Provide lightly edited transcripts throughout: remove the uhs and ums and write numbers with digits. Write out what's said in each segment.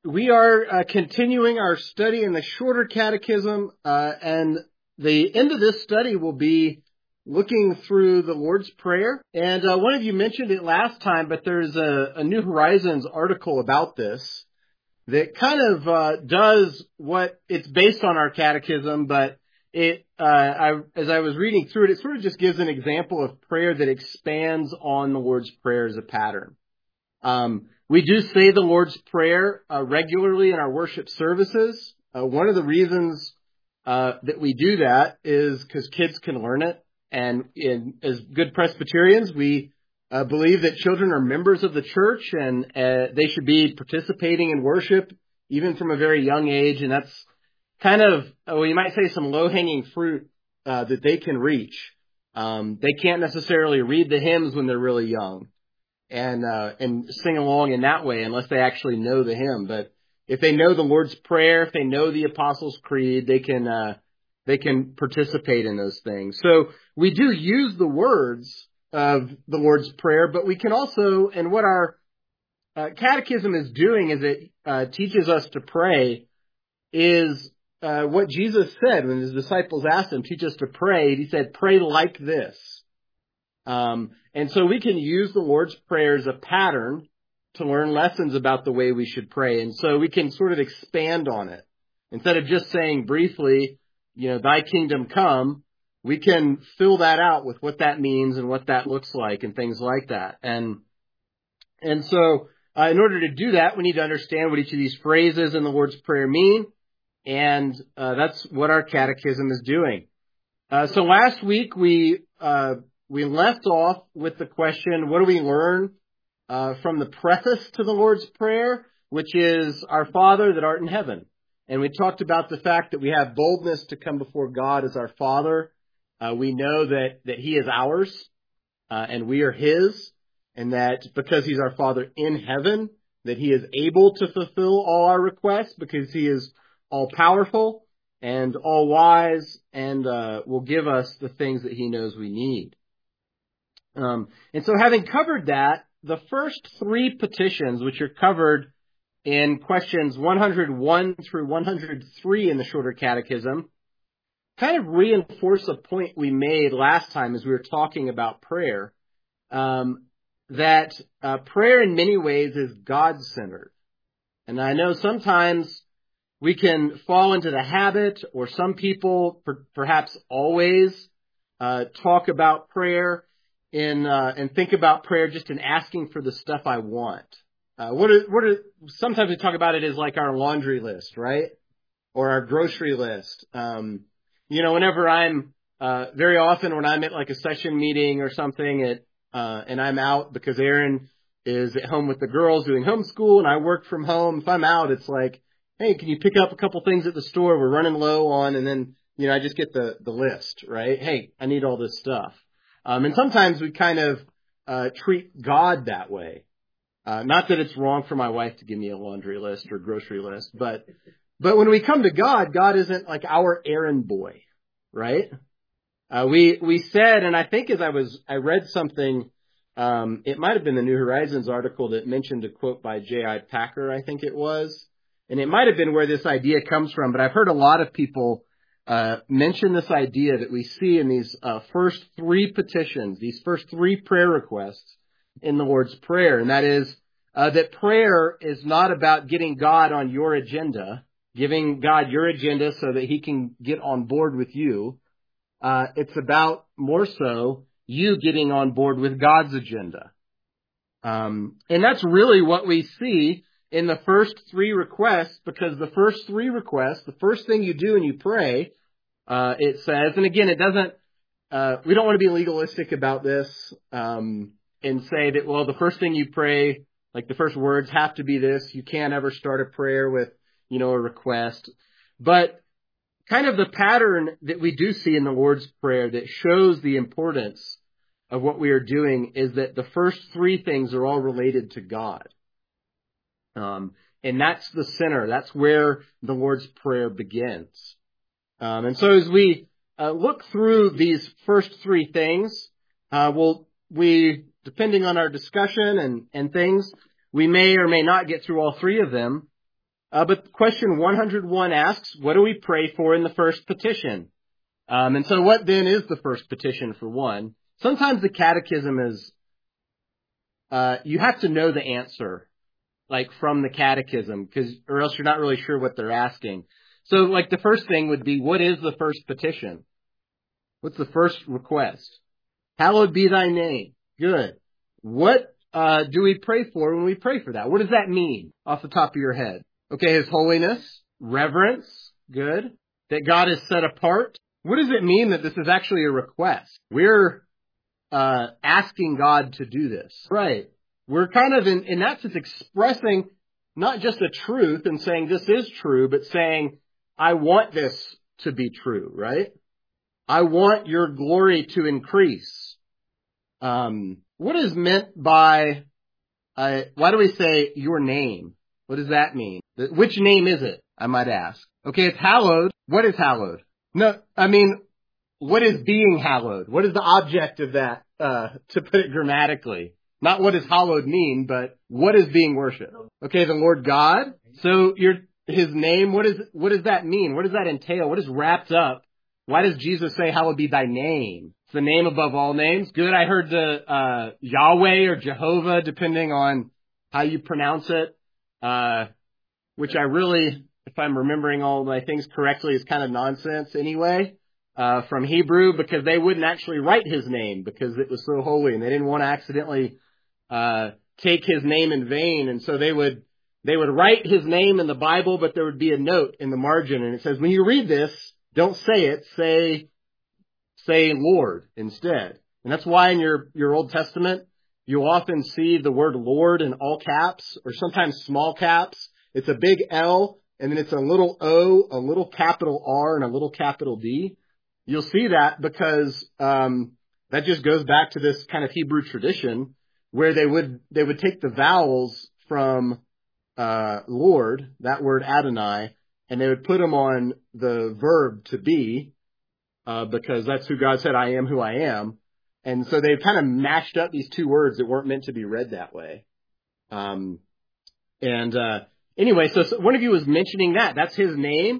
We are continuing our study in the Shorter Catechism, and the end of this study will be looking through the Lord's Prayer. And one of you mentioned it last time, but there's a New Horizons article about this that kind of does what it's based on our catechism, but as I was reading through it, it sort of just gives an example of prayer that expands on the Lord's Prayer as a pattern. We do say the Lord's Prayer regularly in our worship services. One of the reasons that we do that is because kids can learn it. And as good Presbyterians, we believe that children are members of the church and they should be participating in worship even from a very young age. And that's kind of, well, you might say some low-hanging fruit that they can reach. They can't necessarily read the hymns when they're really young and sing along in that way unless they actually know the hymn. But if they know the Lord's Prayer, if they know the Apostles' Creed, they can participate in those things. So we do use the words of the Lord's Prayer, but we can also, and what our catechism is doing is it teaches us to pray is what Jesus said when his disciples asked him, teach us to pray. He said, pray like this. And so we can use the Lord's Prayer as a pattern to learn lessons about the way we should pray. And so we can sort of expand on it. Instead of just saying briefly, thy kingdom come, we can fill that out with what that means and what that looks like and things like that. And so in order to do that, we need to understand what each of these phrases in the Lord's Prayer mean. And that's what our catechism is doing. So last week we left off with the question, what do we learn from the preface to the Lord's Prayer, which is, Our Father that art in heaven. And we talked about the fact that we have boldness to come before God as our Father. We know that He is ours and we are His, and that because He's our Father in heaven, that He is able to fulfill all our requests because He is all-powerful and all-wise and will give us the things that He knows we need. And so having covered that, the first three petitions, which are covered in questions 101 through 103 in the Shorter Catechism, kind of reinforce a point we made last time as we were talking about prayer, that prayer in many ways is God-centered. And I know sometimes we can fall into the habit, or some people perhaps always talk about prayer and think about prayer just in asking for the stuff I want. Sometimes we talk about it as like our laundry list, right? Or our grocery list. Whenever very often when I'm at like a session meeting or something and I'm out because Aaron is at home with the girls doing homeschool and I work from home, if I'm out, it's like, hey, can you pick up a couple things at the store we're running low on? And then, I just get the list, right? Hey, I need all this stuff. And sometimes we kind of treat God that way. Not that it's wrong for my wife to give me a laundry list or grocery list, but when we come to God, God isn't like our errand boy, right? We said, and I think as I read something, it might have been the New Horizons article that mentioned a quote by J.I. Packer, I think it was. And it might have been where this idea comes from, but I've heard a lot of people mention this idea that we see in these first three petitions, these first three prayer requests in the Lord's Prayer. And that is that prayer is not about getting God on your agenda, giving God your agenda so that He can get on board with you. It's about more so you getting on board with God's agenda. And that's really what we see in the first three requests, because the first three requests, the first thing you do when you pray, it says, and again, it doesn't, we don't want to be legalistic about this, and say that, well, the first thing you pray, like the first words have to be this. You can't ever start a prayer with, a request. But kind of the pattern that we do see in the Lord's Prayer that shows the importance of what we are doing is that the first three things are all related to God. And that's the center. That's where the Lord's Prayer begins. And so as we look through these first three things, depending on our discussion and things, we may or may not get through all three of them. But question 101 asks, what do we pray for in the first petition? And so what then is the first petition for one? Sometimes the catechism is, you have to know the answer, like from the catechism, or else you're not really sure what they're asking. So like the first thing would be, what is the first petition? What's the first request? Hallowed be thy name. Good. What do we pray for when we pray for that? What does that mean off the top of your head? Okay, His holiness, reverence. Good. That God is set apart. What does it mean that this is actually a request? We're asking God to do this. Right. We're kind of in that sense expressing not just a truth and saying this is true, but saying, I want this to be true, right? I want your glory to increase. What is meant by, why do we say your name? What does that mean? Which name is it, I might ask? Okay, it's hallowed. What is hallowed? No, I mean, what is being hallowed? What is the object of that, to put it grammatically? Not what does hallowed mean, but what is being worshipped? Okay, the Lord God. So His name, what does that mean? What does that entail? What is wrapped up? Why does Jesus say, hallowed be thy name? It's the name above all names. Good. I heard the, Yahweh or Jehovah, depending on how you pronounce it, which I really, if I'm remembering all my things correctly, is kind of nonsense anyway, from Hebrew, because they wouldn't actually write His name because it was so holy and they didn't want to accidentally, take His name in vain. And so they would write His name in the Bible, but there would be a note in the margin. And it says, when you read this, don't say it, say Lord instead. And that's why in your Old Testament, you'll often see the word Lord in all caps or sometimes small caps. It's a big L and then it's a little O, a little capital R and a little capital D. You'll see that because, that just goes back to this kind of Hebrew tradition where they would take the vowels from, Lord, that word Adonai, and they would put them on the verb to be, because that's who God said, I am who I am. And so they've kind of mashed up these two words that weren't meant to be read that way. Anyway, so one of you was mentioning that. That's His name.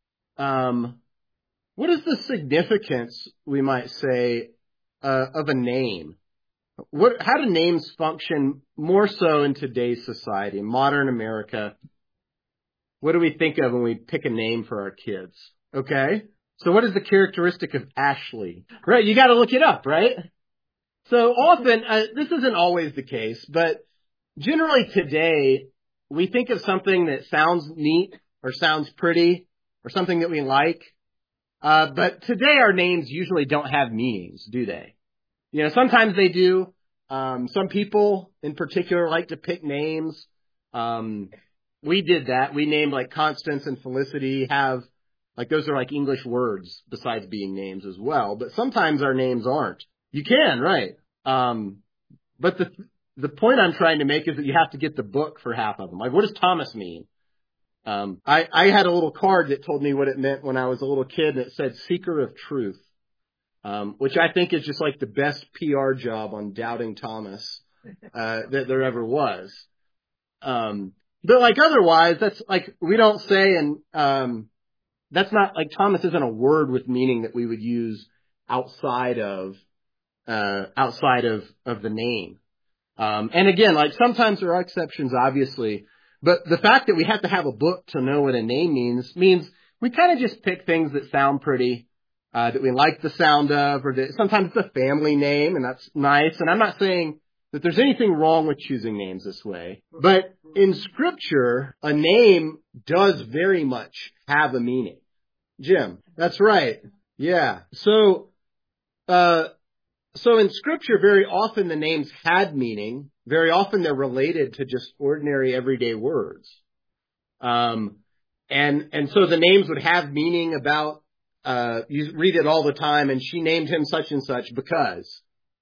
What is the significance, we might say, of a name? How do names function more so in today's society, in modern America? What do we think of when we pick a name for our kids? Okay. So what is the characteristic of Ashley? Right. You got to look it up, right? So often, this isn't always the case, but generally today, we think of something that sounds neat or sounds pretty or something that we like. But today our names usually don't have meanings, do they? You know, sometimes they do. Some people in particular like to pick names. We did that. We named like Constance and Felicity those are like English words besides being names as well. But sometimes our names aren't. You can, right. But the point I'm trying to make is that you have to get the book for half of them. Like, what does Thomas mean? I had a little card that told me what it meant when I was a little kid, and it said Seeker of Truth, which I think is just like the best PR job on Doubting Thomas that there ever was. But like otherwise, that's like we don't say, and that's not like Thomas isn't a word with meaning that we would use outside of the name. And again, like sometimes there are exceptions, obviously. But the fact that we have to have a book to know what a name means we kind of just pick things that sound pretty, that we like the sound of, or that sometimes it's a family name, and that's nice. And I'm not saying that there's anything wrong with choosing names this way. But in Scripture, a name does very much have a meaning. Jim, that's right. Yeah. So in Scripture, very often the names had meaning. Very often they're related to just ordinary everyday words. And so the names would have meaning about, you read it all the time, and she named him such and such because.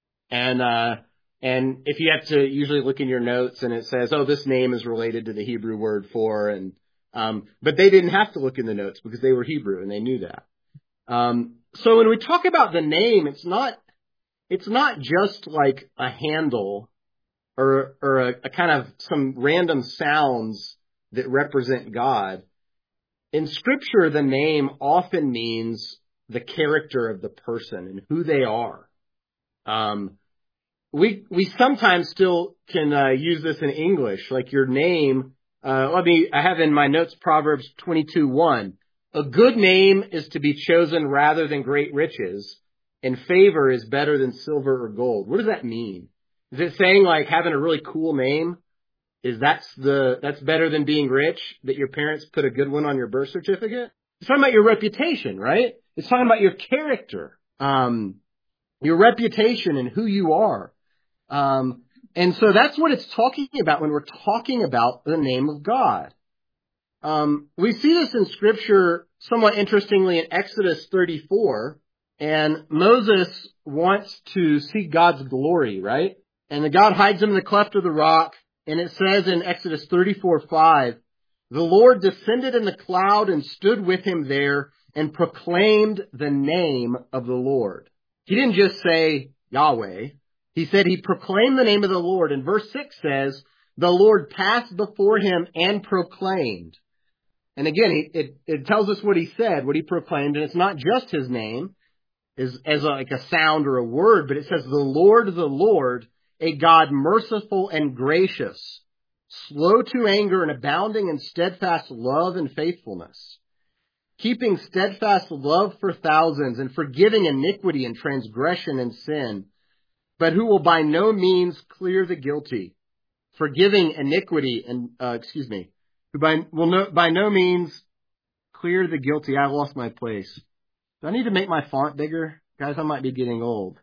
And if you have to usually look in your notes and it says, oh, this name is related to the Hebrew word for, and, but they didn't have to look in the notes because they were Hebrew and they knew that. So when we talk about the name, it's not just like a handle or a kind of some random sounds that represent God. In Scripture, the name often means the character of the person and who they are. We sometimes still can use this in English, like your name. I have in my notes Proverbs 22:1. A good name is to be chosen rather than great riches, and favor is better than silver or gold. What does that mean? Is it saying like having a really cool name that's better than being rich, that your parents put a good one on your birth certificate? It's talking about your reputation, right? It's talking about your character, your reputation and who you are. And so that's what it's talking about when we're talking about the name of God. We see this in Scripture somewhat interestingly in Exodus 34, and Moses wants to see God's glory, right? And the God hides him in the cleft of the rock, and it says in Exodus 34:5, the Lord descended in the cloud and stood with him there and proclaimed the name of the Lord. He didn't just say Yahweh. He said he proclaimed the name of the Lord. And verse 6 says, the Lord passed before him and proclaimed. And again, it tells us what he said, what he proclaimed. And it's not just his name as like a sound or a word, but it says, the Lord, a God merciful and gracious, slow to anger and abounding in steadfast love and faithfulness, keeping steadfast love for thousands and forgiving iniquity and transgression and sin, but who will by no means clear the guilty, forgiving iniquity and, who by no means clear the guilty. I lost my place. Do I need to make my font bigger? Guys, I might be getting old.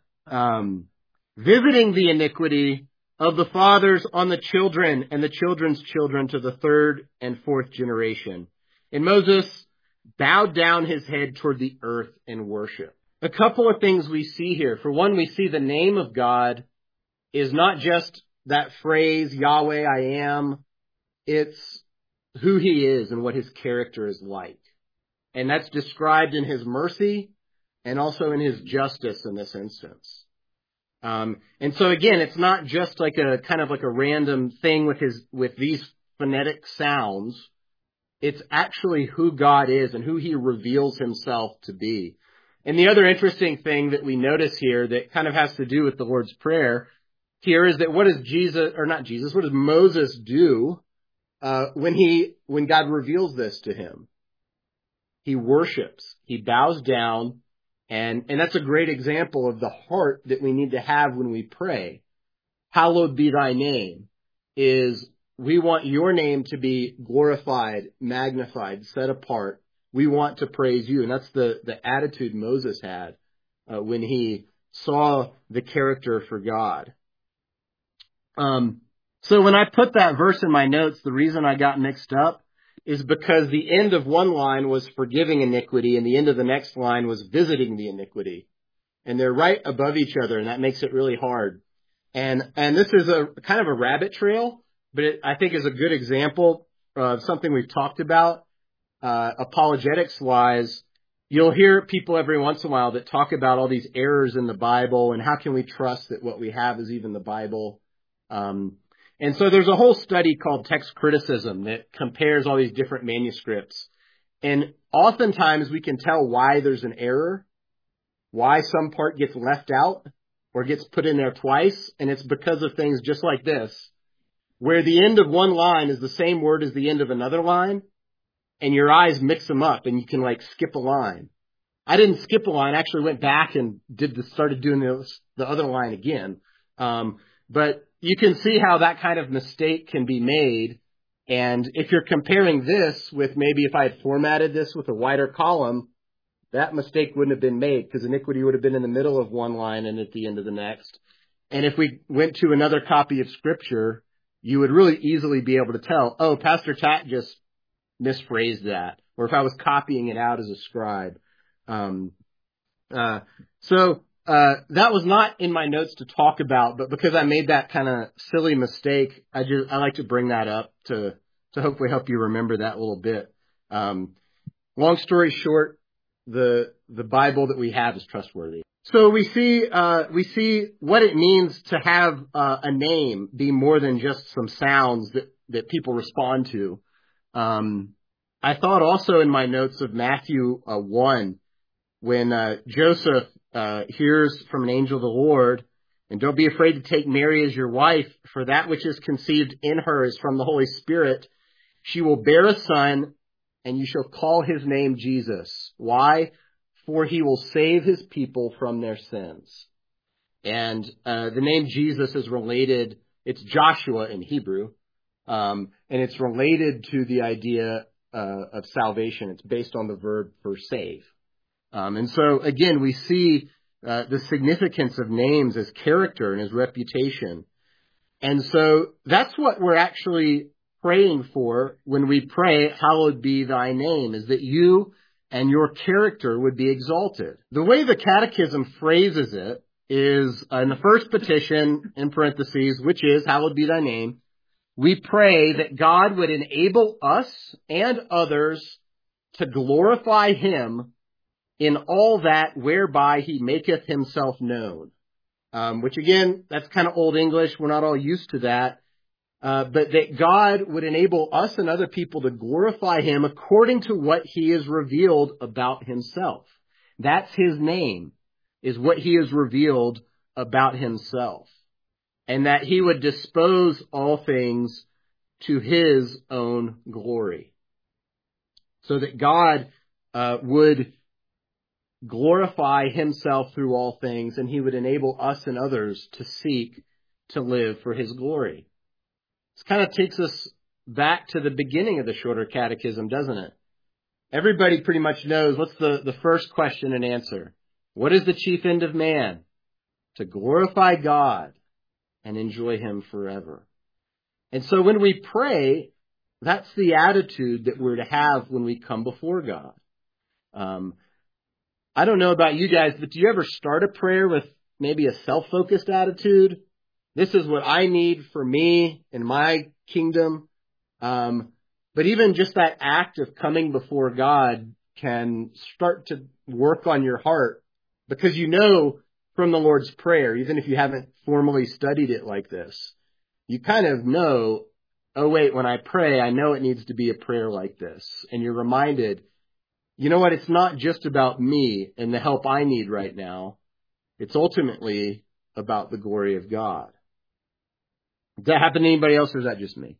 Visiting the iniquity of the fathers on the children and the children's children to the third and fourth generation. And Moses bowed down his head toward the earth in worship. A couple of things we see here. For one, we see the name of God is not just that phrase, Yahweh, I am. It's who he is and what his character is like. And that's described in his mercy and also in his justice in this instance. And so again, it's not just like a kind of like a random thing with these phonetic sounds. It's actually who God is and who he reveals himself to be. And the other interesting thing that we notice here that kind of has to do with the Lord's Prayer here is that what does Moses do when God reveals this to him? He worships. He bows down. And that's a great example of the heart that we need to have when we pray. Hallowed be thy name is we want your name to be glorified, magnified, set apart. We want to praise you. And that's the attitude Moses had when he saw the character for God. So when I put that verse in my notes, the reason I got mixed up is because the end of one line was forgiving iniquity and the end of the next line was visiting the iniquity. And they're right above each other, and that makes it really hard. And this is a kind of a rabbit trail, but I think is a good example of something we've talked about. Apologetics-wise, you'll hear people every once in a while that talk about all these errors in the Bible and how can we trust that what we have is even the Bible. And so there's a whole study called text criticism that compares all these different manuscripts. And oftentimes we can tell why there's an error, why some part gets left out or gets put in there twice. And it's because of things just like this, where the end of one line is the same word as the end of another line. And your eyes mix them up and you can like skip a line. I didn't skip a line. I actually went back and started doing the other line again. But you can see how that kind of mistake can be made. And if you're comparing this with maybe if I had formatted this with a wider column, that mistake wouldn't have been made because iniquity would have been in the middle of one line and at the end of the next. And if we went to another copy of Scripture, you would really easily be able to tell, oh, Pastor Tat just misphrased that. Or if I was copying it out as a scribe. That was not in my notes to talk about, but because I made that kind of silly mistake, I like to bring that up to hopefully help you remember that a little bit. Long story short, the Bible that we have is trustworthy. So we see what it means to have a name be more than just some sounds that people respond to. I thought also in my notes of Matthew 1, when Joseph hears from an angel of the Lord, and don't be afraid to take Mary as your wife, for that which is conceived in her is from the Holy Spirit. She will bear a son, and you shall call his name Jesus. Why? For he will save his people from their sins. And the name Jesus is related, it's Joshua in Hebrew, and it's related to the idea of salvation. It's based on the verb for save. And so, again, we see the significance of names as character and as reputation. And so that's what we're actually praying for when we pray, hallowed be thy name, is that you and your character would be exalted. The way the Catechism phrases it is in the first petition, in parentheses, which is, hallowed be thy name, we pray that God would enable us and others to glorify him in all that whereby he maketh himself known. Which again, that's kind of old English. We're not all used to that. But that God would enable us and other people to glorify him according to what he has revealed about himself. That's his name, is what he has revealed about himself. And that he would dispose all things to his own glory. So that God would glorify himself through all things, and he would enable us and others to seek to live for his glory. This kind of takes us back to the beginning of the Shorter Catechism, doesn't it? Everybody pretty much knows what's the first question and answer. What is the chief end of man? To glorify God and enjoy him forever. And so when we pray, that's the attitude that we're to have when we come before God. I don't know about you guys, but do you ever start a prayer with maybe a self-focused attitude? This is what I need for me and my kingdom. But even just that act of coming before God can start to work on your heart, because you know from the Lord's Prayer, even if you haven't formally studied it like this, you kind of know, oh wait, when I pray, I know it needs to be a prayer like this. And you're reminded, you know what? It's not just about me and the help I need right now. It's ultimately about the glory of God. Does that happen to anybody else, or is that just me?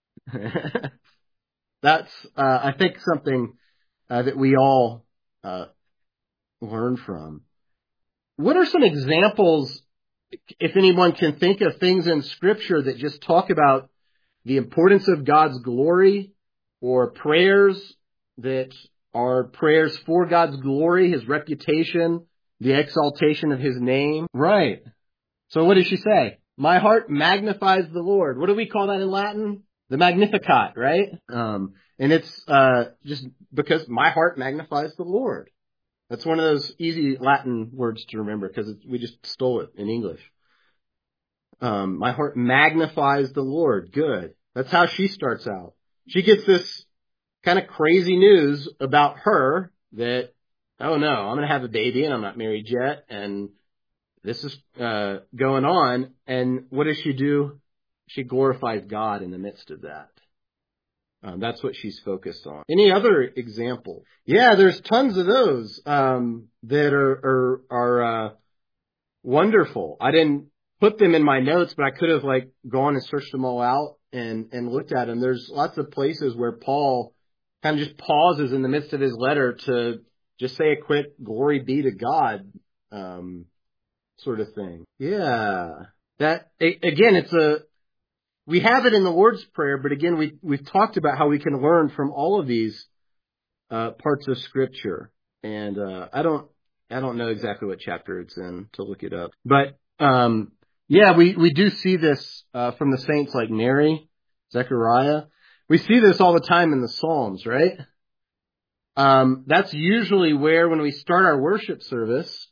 That's, I think, something that we all learn from. What are some examples, if anyone can think of things in Scripture that just talk about the importance of God's glory, or prayers that are prayers for God's glory, his reputation, the exaltation of his name? Right. So what does she say? My heart magnifies the Lord. What do we call that in Latin? The Magnificat, right? And it's just because my heart magnifies the Lord. That's one of those easy Latin words to remember because we just stole it in English. My heart magnifies the Lord. Good. That's how she starts out. She gets this kind of crazy news about her that, oh no, I'm going to have a baby and I'm not married yet. And this is going on. And what does she do? She glorifies God in the midst of that. That's what she's focused on. Any other example? Yeah, there's tons of those that are wonderful. I didn't put them in my notes, but I could have gone and searched them all out and looked at them. There's lots of places where Paul kind of just pauses in the midst of his letter to just say a quick glory be to God sort of thing. Yeah. That, again, we have it in the Lord's Prayer, but again, we've talked about how we can learn from all of these parts of Scripture. And I don't know exactly what chapter it's in to look it up. But yeah, we do see this from the saints like Mary, Zechariah. We see this all the time in the Psalms, right? That's usually where, when we start our worship service,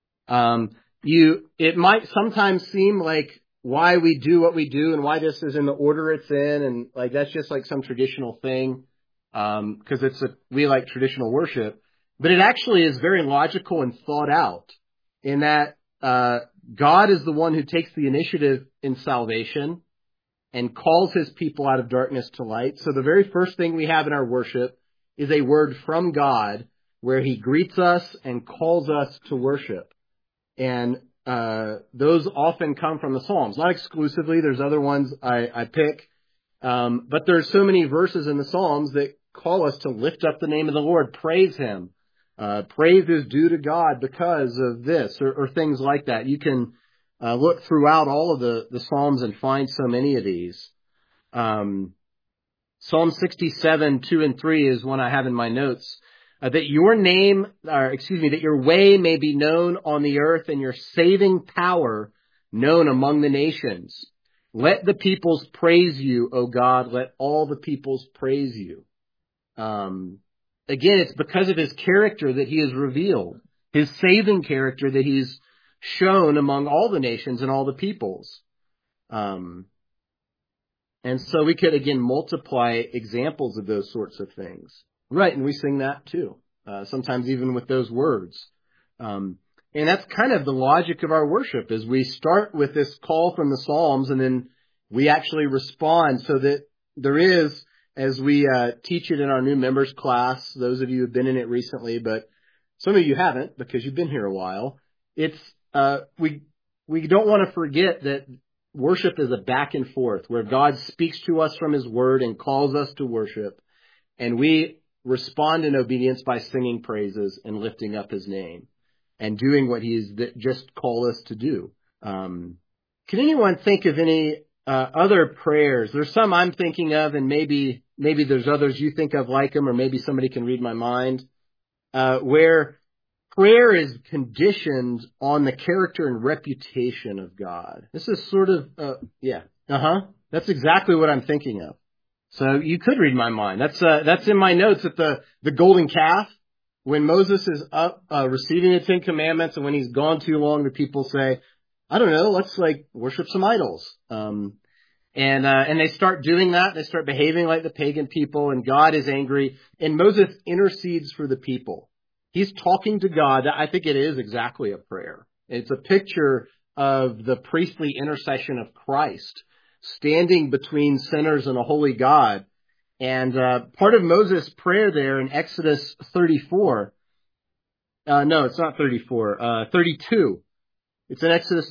it might sometimes seem like why we do what we do and why this is in the order it's in, and that's just some traditional thing, because we like traditional worship, but it actually is very logical and thought out in that God is the one who takes the initiative in salvation, and calls his people out of darkness to light. So the very first thing we have in our worship is a word from God where he greets us and calls us to worship. And those often come from the Psalms. Not exclusively. There's other ones I pick. But there's so many verses in the Psalms that call us to lift up the name of the Lord, praise him. Praise is due to God because of this, or things like that. You can look throughout all of the Psalms and find so many of these. Psalm 67, 2 and 3 is one I have in my notes. That your way may be known on the earth and your saving power known among the nations. Let the peoples praise you, O God. Let all the peoples praise you. Again, it's because of his character that he is revealed, his saving character that he's shown among all the nations and all the peoples. And so we could, again, multiply examples of those sorts of things. Right, and we sing that too, sometimes even with those words. And that's kind of the logic of our worship, is we start with this call from the Psalms, and then we actually respond, so that there is, as we teach it in our new members class, those of you who have been in it recently, but some of you haven't because you've been here a while, it's we don't want to forget that worship is a back and forth where God speaks to us from his word and calls us to worship, and we respond in obedience by singing praises and lifting up his name and doing what he's just called us to do. Can anyone think of any other prayers? There's some I'm thinking of, and maybe there's others you think of like them, or maybe somebody can read my mind, where prayer is conditioned on the character and reputation of God. This is sort of, that's exactly what I'm thinking of. So you could read my mind. That's in my notes at the golden calf. When Moses is up, receiving the Ten Commandments, and when he's gone too long, the people say, I don't know, let's worship some idols. And they start doing that. They start behaving like the pagan people, and God is angry. And Moses intercedes for the people. He's talking to God. I think it is exactly a prayer. It's a picture of the priestly intercession of Christ, standing between sinners and a holy God. And part of Moses' prayer there in Exodus 34, no, it's not 34, 32. It's in Exodus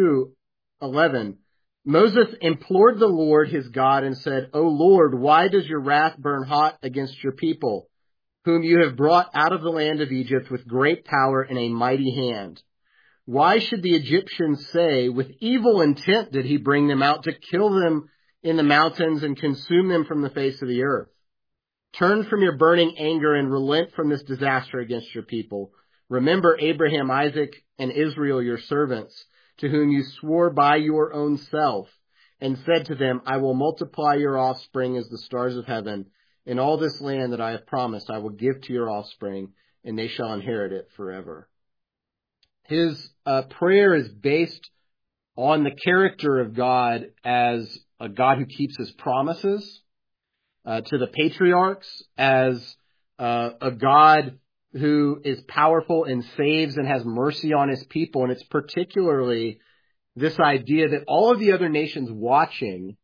32:11. Moses implored the Lord his God and said, O Lord, why does your wrath burn hot against your people, whom you have brought out of the land of Egypt with great power and a mighty hand? Why should the Egyptians say, with evil intent did he bring them out to kill them in the mountains and consume them from the face of the earth? Turn from your burning anger and relent from this disaster against your people. Remember Abraham, Isaac, and Israel, your servants, to whom you swore by your own self, and said to them, I will multiply your offspring as the stars of heaven, and all this land that I have promised I will give to your offspring, and they shall inherit it forever. His prayer is based on the character of God as a God who keeps his promises to the patriarchs, as a God who is powerful and saves and has mercy on his people. And it's particularly this idea that all of the other nations watching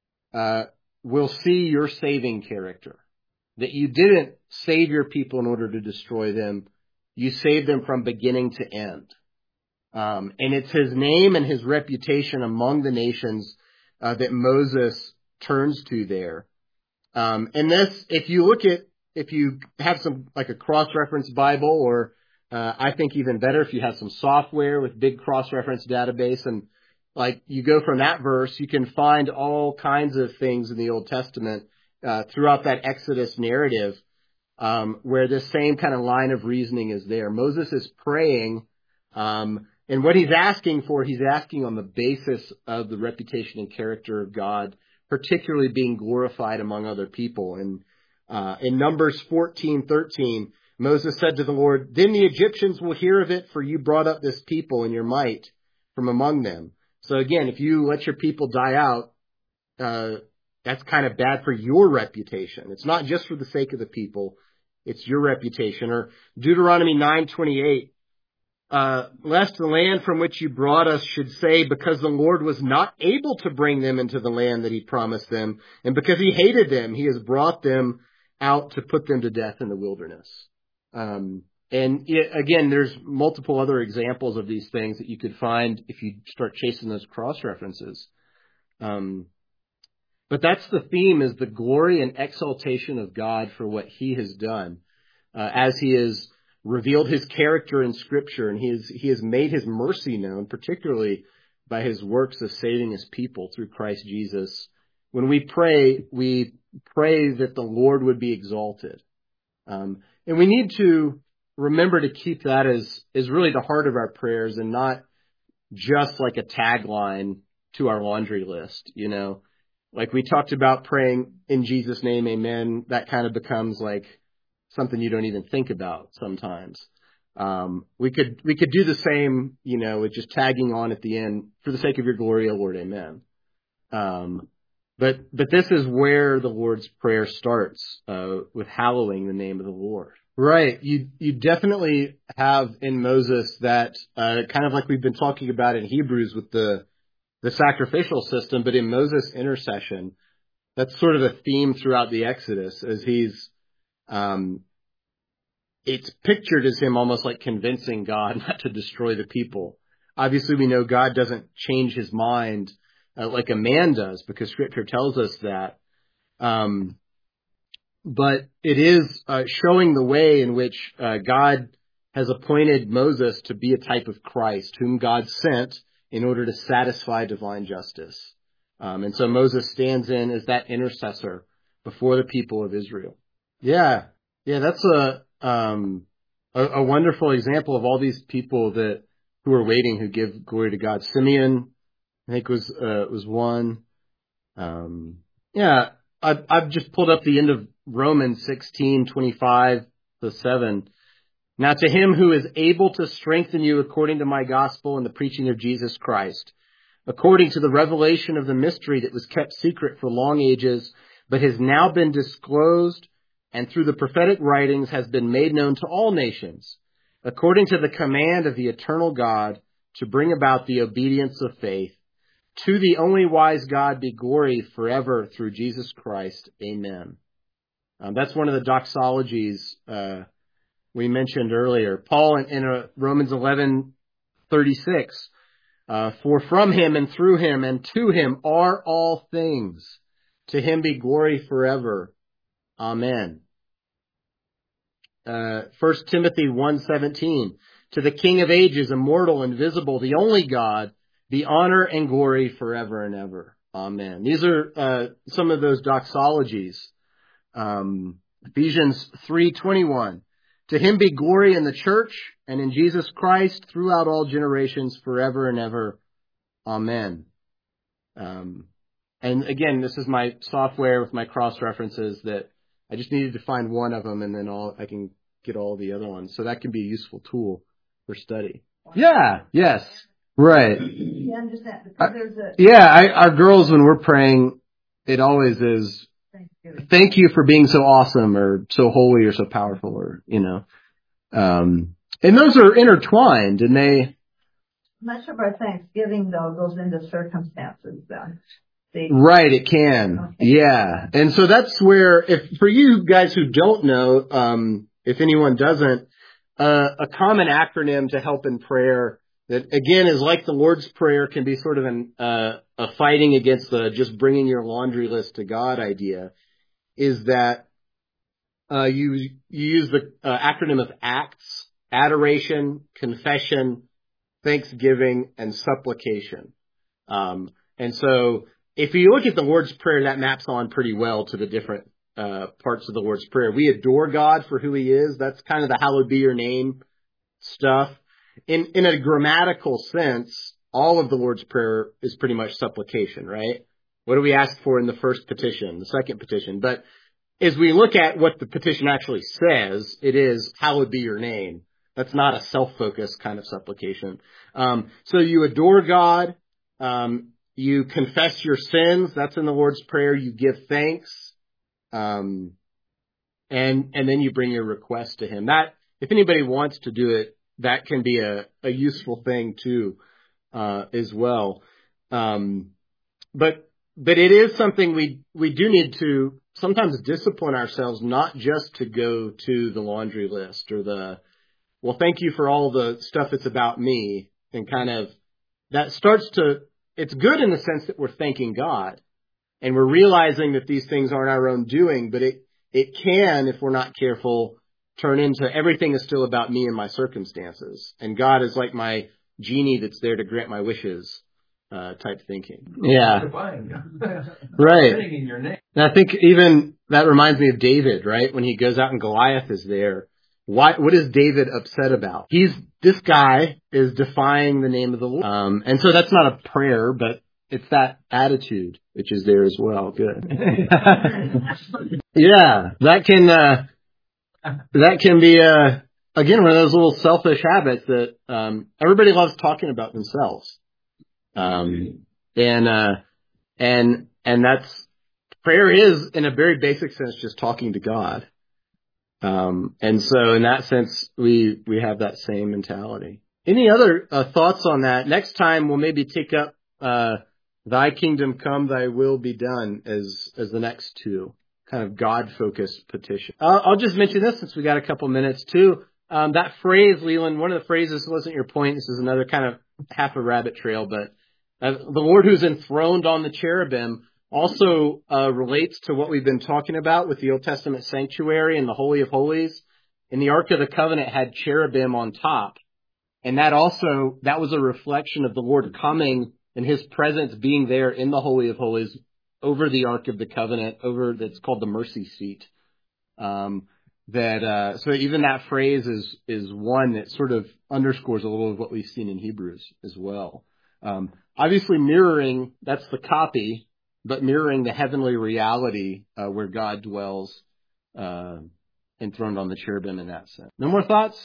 will see your saving character, that you didn't save your people in order to destroy them. You saved them from beginning to end. And it's his name and his reputation among the nations that Moses turns to there. And this, if you have some, like a cross-reference Bible, or I think even better if you have some software with big cross-reference database, and you go from that verse, you can find all kinds of things in the Old Testament throughout that Exodus narrative, where this same kind of line of reasoning is there. Moses is praying, and what he's asking for, he's asking on the basis of the reputation and character of God, particularly being glorified among other people. And in Numbers 14:13, Moses said to the Lord, then the Egyptians will hear of it, for you brought up this people in your might from among them. So again, if you let your people die out, that's kind of bad for your reputation. It's not just for the sake of the people. It's your reputation. Or Deuteronomy 9:28, lest the land from which you brought us should say, because the Lord was not able to bring them into the land that he promised them, and because he hated them, he has brought them out to put them to death in the wilderness. Again, there's multiple other examples of these things that you could find if you start chasing those cross-references. But that's the theme, is the glory and exaltation of God for what he has done, as he has revealed his character in Scripture, and he has made his mercy known, particularly by his works of saving his people through Christ Jesus. When we pray that the Lord would be exalted. And we need to remember to keep that as really the heart of our prayers, and not just like a tagline to our laundry list, you know. Like we talked about praying in Jesus' name, amen. That kind of becomes like something you don't even think about sometimes. We could do the same, you know, with just tagging on at the end, for the sake of your glory, O Lord, amen. But this is where the Lord's Prayer starts, with hallowing the name of the Lord. Right. You definitely have in Moses that, kind of like we've been talking about in Hebrews with the sacrificial system, but in Moses' intercession, that's sort of a theme throughout the Exodus, as he's, it's pictured as him almost like convincing God not to destroy the people. Obviously, we know God doesn't change his mind like a man does, because Scripture tells us that. But it is showing the way in which God has appointed Moses to be a type of Christ, whom God sent in order to satisfy divine justice. And so Moses stands in as that intercessor before the people of Israel. Yeah, that's a wonderful example of all these people who are waiting, who give glory to God. Simeon, I think, was one. I've just pulled up the end of Romans 16:25-7. Now to him who is able to strengthen you according to my gospel and the preaching of Jesus Christ, according to the revelation of the mystery that was kept secret for long ages, but has now been disclosed, and through the prophetic writings has been made known to all nations, according to the command of the eternal God, to bring about the obedience of faith. To the only wise God be glory forever through Jesus Christ. Amen. That's one of the doxologies we mentioned earlier. Paul in Romans 11:36, for from him and through him and to him are all things. To him be glory forever. Amen. 1 Timothy 1:17, to the King of ages, immortal, invisible, the only God, be honor and glory forever and ever. Amen. These are some of those doxologies. Ephesians 3:21. To him be glory in the church and in Jesus Christ throughout all generations, forever and ever. Amen. And again, this is my software with my cross references that I just needed to find one of them, and then I can get all the other ones. So that can be a useful tool for study. Yeah. Yes. Right. You understand? Because our girls, when we're praying, it always is, thank you for being so awesome, or so holy, or so powerful, or, you know. And those are intertwined, and they... Much of our Thanksgiving, though, goes into circumstances, then. Right, it can. Okay. Yeah. And so that's where, for you guys who don't know, if anyone doesn't, a common acronym to help in prayer that, again, is like the Lord's Prayer, can be sort of a fighting against the just bringing your laundry list to God idea, is that you use the acronym of ACTS: adoration, confession, thanksgiving, and supplication. And so if you look at the Lord's Prayer, that maps on pretty well to the different parts of the Lord's Prayer. We adore God for who he is. That's kind of the hallowed be your name stuff. In a grammatical sense, all of the Lord's Prayer is pretty much supplication, right? What do we ask for in the first petition, the second petition? But as we look at what the petition actually says, it is, hallowed be your name. That's not a self-focused kind of supplication. So you adore God. You confess your sins. That's in the Lord's Prayer. You give thanks. And then you bring your request to him. That, if anybody wants to do it, that can be a useful thing too, as well. But it is something we do need to sometimes discipline ourselves, not just to go to the laundry list or well, thank you for all the stuff that's about me, and kind of that it's good in the sense that we're thanking God and we're realizing that these things aren't our own doing, but it can, if we're not careful, turn into everything is still about me and my circumstances. And God is like my genie that's there to grant my wishes, type thinking. Yeah. Right. And I think even that reminds me of David, right? When he goes out and Goliath is there. What is David upset about? This guy is defying the name of the Lord. And so that's not a prayer, but it's that attitude which is there as well. Good. Yeah, that can be again one of those little selfish habits that everybody loves talking about themselves. And that's prayer is in a very basic sense just talking to God. And so in that sense, we have that same mentality. Any other thoughts on that? Next time we'll maybe take up Thy kingdom come, Thy will be done as the next two kind of God-focused petition. I'll just mention this since we got a couple minutes too. That phrase, Leland, one of the phrases wasn't your point. This is another kind of half a rabbit trail, but the Lord who's enthroned on the cherubim also relates to what we've been talking about with the Old Testament sanctuary and the Holy of Holies. And the Ark of the Covenant had cherubim on top. And that was a reflection of the Lord coming and His presence being there in the Holy of Holies over the Ark of the Covenant, that's called the mercy seat. So even that phrase is one that sort of underscores a little of what we've seen in Hebrews as well. Obviously mirroring, that's the copy, but mirroring the heavenly reality where God dwells enthroned on the cherubim in that sense. No more thoughts?